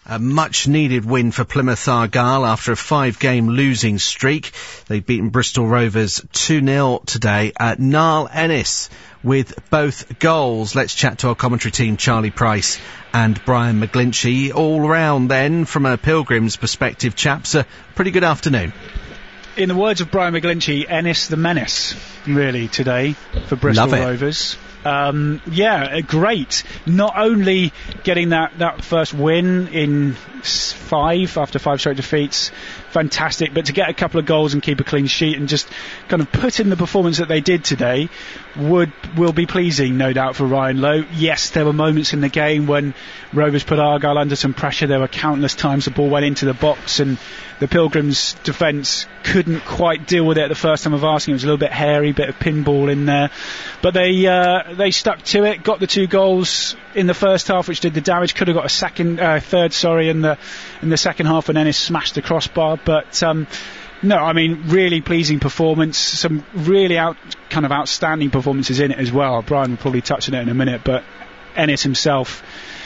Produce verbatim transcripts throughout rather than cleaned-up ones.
A much-needed win for Plymouth Argyle after a five-game losing streak. They've beaten Bristol Rovers two nil today. Uh, Niall Ennis with both goals. Let's chat to our commentary team, Charlie Price and Brian McGlinchey. All round then, from a Pilgrims perspective, chaps, a pretty good afternoon. In the words of Brian McGlinchey, Ennis the menace, really, today for Bristol Rovers. Um, yeah, great. Not only getting that, that first win in five, after five straight defeats, fantastic, but to get a couple of goals and keep a clean sheet and just kind of put in the performance that they did today would will be pleasing, no doubt, for Ryan Lowe. Yes, there were moments in the game when Rovers put Argyle under some pressure. There were countless times the ball went into the box and the Pilgrims' defence couldn't quite deal with it the first time of asking. It was a little bit hairy, bit of pinball in there. But they uh, they stuck to it, got the two goals in the first half, which did the damage. Could have got a second, uh, third, sorry, in the in the second half when Ennis smashed the crossbar. But um, no, I mean, really pleasing performance. Some really out, kind of outstanding performances in it as well. Brian will probably touch on it in a minute, but Ennis himself,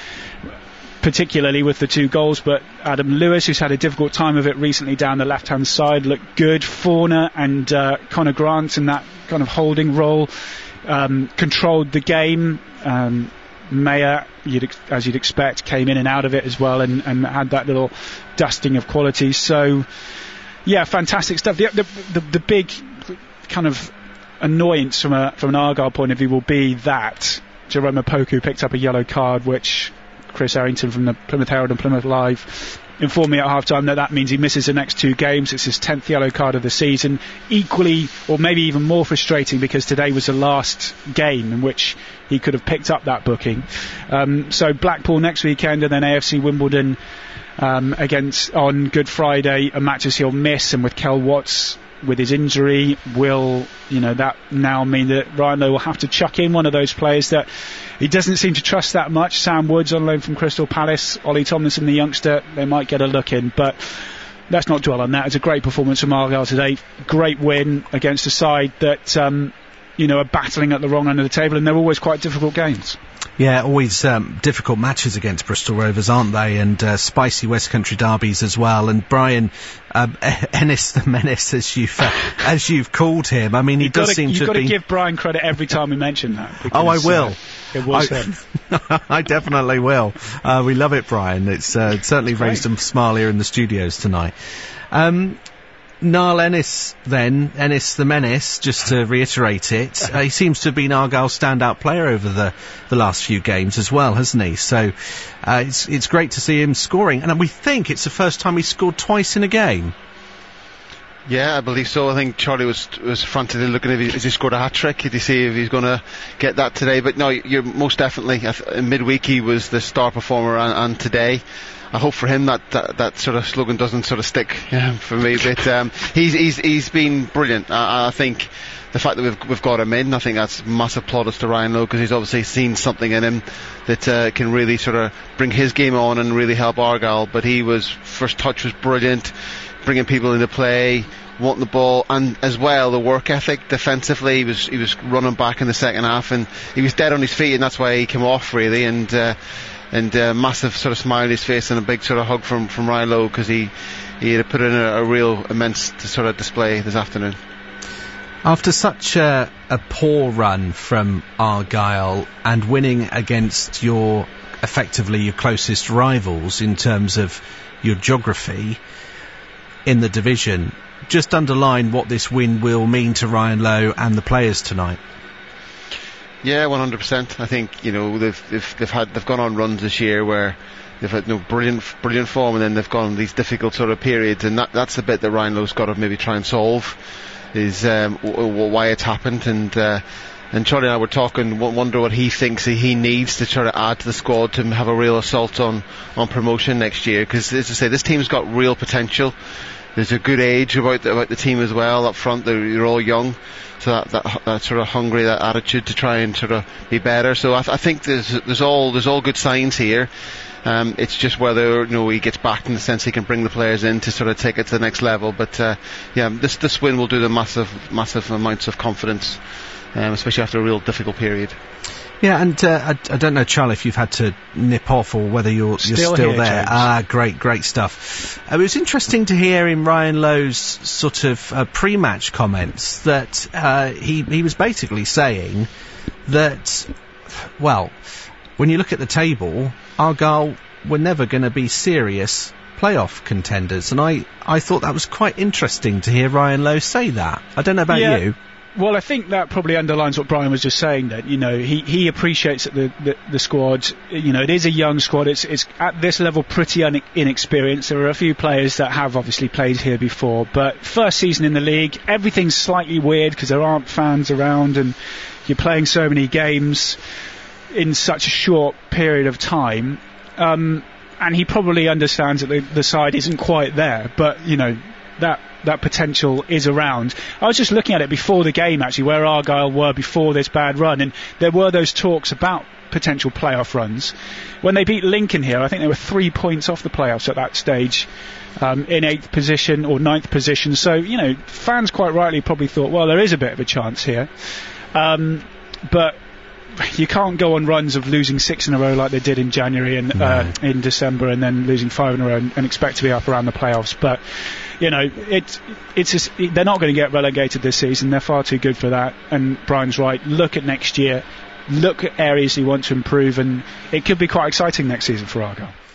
particularly with the two goals, but Adam Lewis, who's had a difficult time of it recently down the left-hand side, looked good. Forner and uh, Connor Grant in that kind of holding role um, controlled the game. Um, Mayer, you'd ex- as you'd expect, came in and out of it as well and, and had that little dusting of quality. So, yeah, fantastic stuff. The, the, the, the big kind of annoyance from a from an Argyle point of view will be that Jerome Opoku picked up a yellow card, which Chris Errington from the Plymouth Herald and Plymouth Live informed me at half-time that that means he misses the next two games. It's his tenth yellow card of the season. Equally, or maybe even more frustrating, because today was the last game in which he could have picked up that booking. Um, so Blackpool next weekend, and then A F C Wimbledon um, against on Good Friday, a matches he'll miss, and with Kel Watts with his injury, will, you know, that now mean that Ryan Lowe will have to chuck in one of those players that he doesn't seem to trust that much. Sam Woods on loan from Crystal Palace, Ollie Tomlinson, the youngster, they might get a look in, but let's not dwell on that. It's a great performance from Argyle today. Great win against a side that, um, you know, are battling at the wrong end of the table, and they're always quite difficult games. Yeah, always um, difficult matches against Bristol Rovers, aren't they? And uh, spicy West Country derbies as well. And Brian, um, Ennis the Menace, as you've uh, as you've called him. I mean, he you've does gotta, seem you've to got to be... give Brian credit every time we mention that. Because, oh, I will. Uh, it was I, him. I definitely will. Uh, we love it, Brian. It's uh, certainly That's raised great. a smile here in the studios tonight. Um, Niall Ennis, then, Ennis the Menace, just to reiterate it, uh, he seems to have been Argyle's standout player over the, the last few games as well, hasn't he? So uh, it's it's great to see him scoring, and we think it's the first time he's scored twice in a game. Yeah, I believe so. I think Charlie was was frantically looking if he, has he scored a hat-trick, did he see if he's going to get that today, but no, you're most definitely, in midweek he was the star performer, and, and today I hope for him that, that that sort of slogan doesn't sort of stick yeah, for me. But um, he's he's he's been brilliant. I, I think the fact that we've we've got him in, I think that's massive plaudits to Ryan Lowe, because he's obviously seen something in him that uh, can really sort of bring his game on and really help Argyle. But he was first touch was brilliant, bringing people into play, wanting the ball, and as well the work ethic defensively. He was he was running back in the second half, and he was dead on his feet, and that's why he came off really. And uh, and uh, massive sort of smile on his face and a big sort of hug from, from Ryan Lowe, because he, he had put in a, a real immense sort of display this afternoon. After such a, a poor run from Argyle and winning against your, effectively your closest rivals in terms of your geography in the division, just underline what this win will mean to Ryan Lowe and the players tonight. Yeah, one hundred percent. I think, you know, they've, they've they've had they've gone on runs this year where they've had no brilliant brilliant form, and then they've gone on these difficult sort of periods, and that that's the bit that Ryan Lowe's got to maybe try and solve, is um, w- w- why it's happened. And uh, and Charlie and I were talking, wonder what he thinks he needs to try to add to the squad to have a real assault on on promotion next year. Because, as I say, this team's got real potential. There's a good age about the, about the team as well up front. They're, they're all young. So that, that that sort of hungry, that attitude to try and sort of be better. So I, th- I think there's there's all there's all good signs here. Um, it's just whether, you know, he gets back in the sense he can bring the players in to sort of take it to the next level. But uh, yeah, this this win will do them massive massive amounts of confidence, um, especially after a real difficult period. Yeah, and uh, I, I don't know, Charlie, if you've had to nip off or whether you're still you're still here, there. James. Ah, great, great stuff. Uh, it was interesting to hear in Ryan Lowe's sort of uh, pre-match comments that uh, he he was basically saying that, well, when you look at the table, Argyle were never going to be serious playoff contenders, and I, I thought that was quite interesting to hear Ryan Lowe say that. I don't know about yeah. you. Well, I think that probably underlines what Brian was just saying, that, you know, he, he appreciates that the, the, the squad, you know, it is a young squad. It's, it's at this level pretty un- inexperienced. There are a few players that have obviously played here before, but first season in the league, everything's slightly weird because there aren't fans around and you're playing so many games in such a short period of time. Um, and he probably understands that the, the side isn't quite there, but, you know, that that potential is around. I was just looking at it before the game, actually, where Argyle were before this bad run, and there were those talks about potential playoff runs. When they beat Lincoln here, I think they were three points off the playoffs at that stage, um, in eighth position or ninth position. So, you know, fans quite rightly probably thought, well, there is a bit of a chance here. Um, but you can't go on runs of losing six in a row like they did in January and no. uh, in December, and then losing five in a row and, and expect to be up around the playoffs. But, you know, it, it's just, they're not going to get relegated this season. They're far too good for that. And Brian's right. Look at next year. Look at areas you want to improve, and it could be quite exciting next season for Argyle.